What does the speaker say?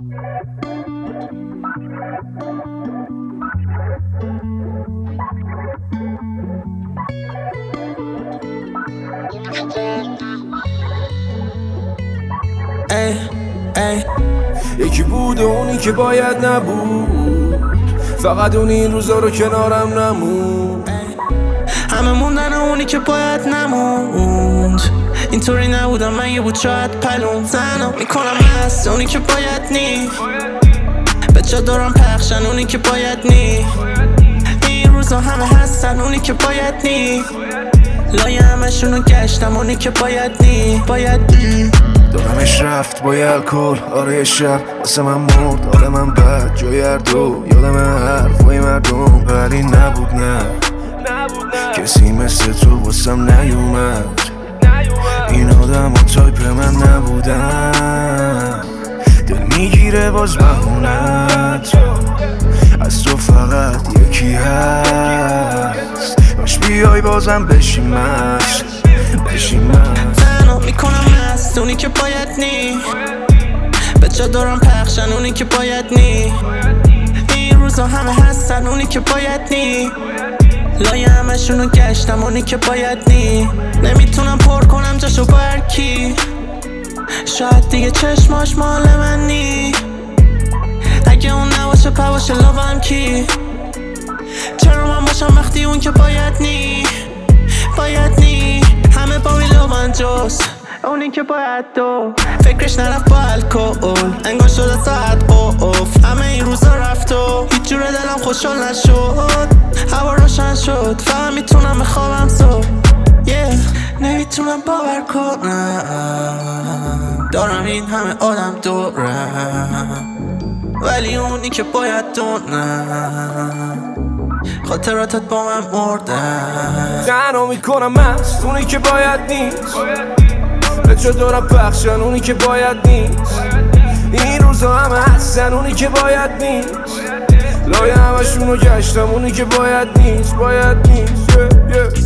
یکی بود اونی که باید نبود، فقط اون این روزا رو کنارم نموند. همه موندن اونی که باید نموند. اینطوری نبودم من یه بود شاید پلون زنم میکنم هست اونی که باید نی، بچه دارم پخشن اونی که باید نی. این روزا همه هستن اونی که باید نی، لایه همشونو گشتم اونی که باید نی. دارمش رفت با یه الکل، آره شب واسه من مرد، حال من بد جای هر دو، یادم حرفای مردم ولی نبود نه کسی مثل تو واسم نیومد. این آدم و تایپ من نبودن، دل میگیره باز بهونت از تو فقط یکی هست، باش بیای بازم بشیم مست تنها میکنم هست اونی که باید نی، بچه دارم پخشن اونی که باید نی. این روزا همه هستن اونی که باید نی، لایه همشونو گشتم اونی که باید نی. نمیتونم پر کنم جاشو با هرکی، شاید دیگه چشماش مال من نی. اگه اون نباشه پاشه لاوم کی، چرا من باشم وقتی اون که باید نی. همه با ویلوان جوز اونی که باید دو، فکرش نرفت با الکل، انگار شده ساعت اوف. همه این روزا رفت و هیچ جور دلم خوشحال نشد، هوا روشن شد فهم میتونم بخوابم صبح. نمیتونم باور کنم دارم این همه آدم دورم، ولی اونی که باید دونم خاطراتت با من مردن. تنها میکنم مست اونی که باید نیست، بچه دارم پخشن اونی که باید نیست. این روزا همه هستن اونی که باید نیست، لایه همشونو گشتم اونی که باید نیست.